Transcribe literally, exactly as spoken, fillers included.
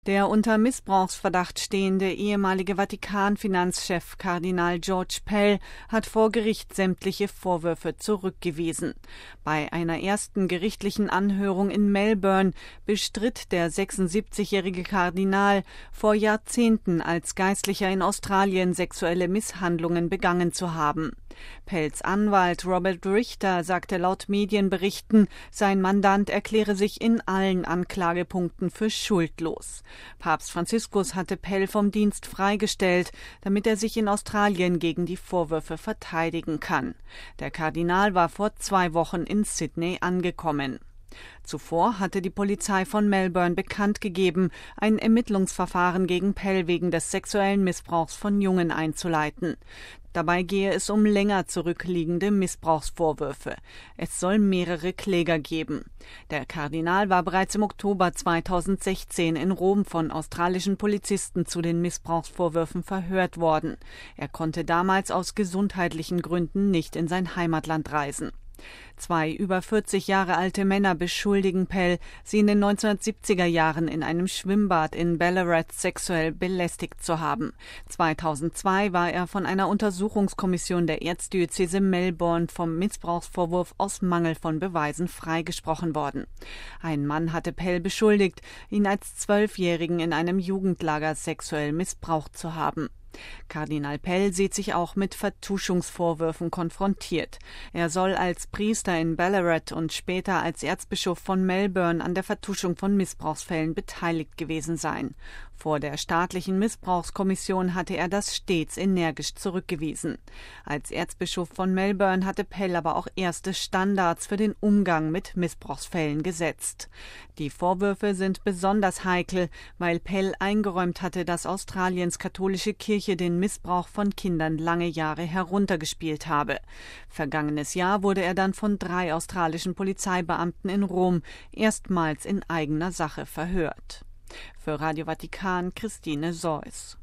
Der unter Missbrauchsverdacht stehende ehemalige Vatikan-Finanzchef Kardinal George Pell hat vor Gericht sämtliche Vorwürfe zurückgewiesen. Bei einer ersten gerichtlichen Anhörung in Melbourne bestritt der sechsundsiebzigjährige Kardinal, vor Jahrzehnten als Geistlicher in Australien sexuelle Misshandlungen begangen zu haben. Pells Anwalt Robert Richter sagte laut Medienberichten, sein Mandant erkläre sich in allen Anklagepunkten für schuldlos. Papst Franziskus hatte Pell vom Dienst freigestellt, damit er sich in Australien gegen die Vorwürfe verteidigen kann. Der Kardinal war vor zwei Wochen in Sydney angekommen. Zuvor hatte die Polizei von Melbourne bekannt gegeben, ein Ermittlungsverfahren gegen Pell wegen des sexuellen Missbrauchs von Jungen einzuleiten. Dabei gehe es um länger zurückliegende Missbrauchsvorwürfe. Es soll mehrere Kläger geben. Der Kardinal war bereits im Oktober zweitausendsechzehn in Rom von australischen Polizisten zu den Missbrauchsvorwürfen verhört worden. Er konnte damals aus gesundheitlichen Gründen nicht in sein Heimatland reisen. Zwei über vierzig Jahre alte Männer beschuldigen Pell, sie in den neunzehnhundertsiebziger Jahren in einem Schwimmbad in Ballarat sexuell belästigt zu haben. zweitausendzwei war er von einer Untersuchungskommission der Erzdiözese Melbourne vom Missbrauchsvorwurf aus Mangel von Beweisen freigesprochen worden. Ein Mann hatte Pell beschuldigt, ihn als Zwölfjährigen in einem Jugendlager sexuell missbraucht zu haben. Kardinal Pell sieht sich auch mit Vertuschungsvorwürfen konfrontiert. Er soll als Priester in Ballarat und später als Erzbischof von Melbourne an der Vertuschung von Missbrauchsfällen beteiligt gewesen sein. Vor der staatlichen Missbrauchskommission hatte er das stets energisch zurückgewiesen. Als Erzbischof von Melbourne hatte Pell aber auch erste Standards für den Umgang mit Missbrauchsfällen gesetzt. Die Vorwürfe sind besonders heikel, weil Pell eingeräumt hatte, dass Australiens katholische Kirche den Missbrauch von Kindern lange Jahre heruntergespielt habe. Vergangenes Jahr wurde er dann von drei australischen Polizeibeamten in Rom erstmals in eigener Sache verhört. Für Radio Vatikan Christine Seuss.